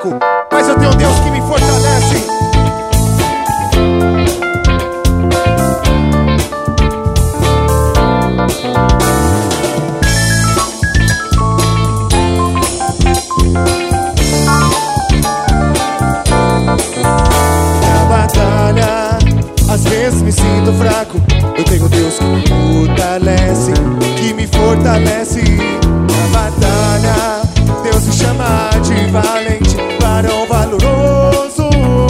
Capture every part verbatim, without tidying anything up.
fraco, mas eu tenho um Deus que me fortalece. Na batalha, às vezes me sinto fraco, eu tenho Deus que me fortalece, que me fortalece. Na batalha, Deus me chama de valente, varão valoroso.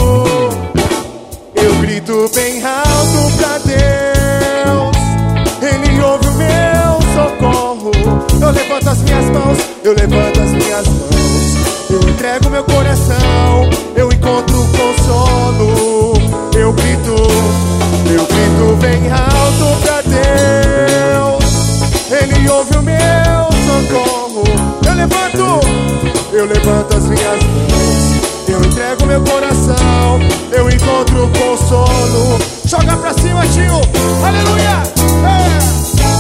Eu grito bem alto pra Deus, Ele ouve o meu socorro. Eu levanto as minhas mãos, eu levanto as minhas mãos, eu entrego meu coração, eu encontro consolo. Eu grito, eu grito bem alto pra Deus, Ele ouve o meu socorro. Eu levanto, eu levanto as minhas mãos, eu entrego meu coração, eu encontro consolo. Joga pra cima, tio, aleluia! É.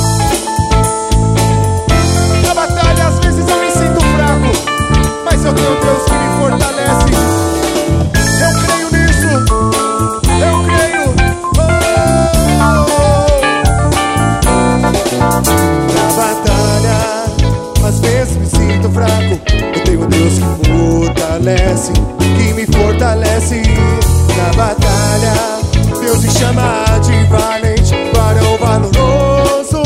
Na batalha às vezes eu me sinto fraco, mas eu tenho Deus que me fortalece. Eu creio nisso, eu creio. Oh! Na batalha, às vezes me sinto fraco, eu tenho Deus que me fortalece, que me fortalece. Na batalha, Deus me chama de valente, varão valoroso.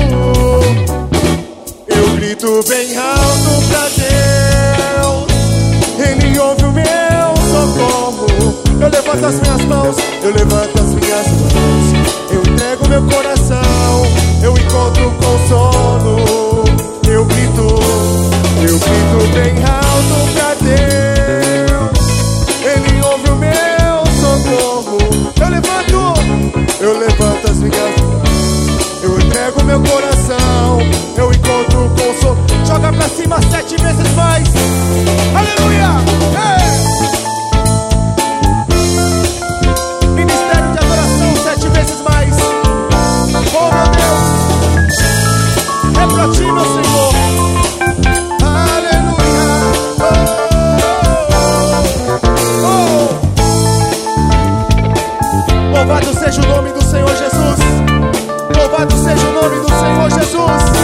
Eu grito bem alto pra Deus, Ele ouve o meu socorro. Eu levanto as minhas mãos, eu levanto as minhas mãos, eu entrego meu coração, eu encontro consolo. Eu grito, eu grito bem alto pra Deus, Ele ouve o meu socorro. Eu levanto, eu levanto as minhas mãos, eu entrego meu coração, eu encontro consolo. Joga pra cima sete vezes mais, aleluia! Hey! Ministério de adoração sete vezes mais. Oh meu Deus, é pra ti, meu Senhor. Aleluia! Oh, oh. Louvado seja o nome do Senhor Jesus, louvado seja o nome do Senhor Jesus.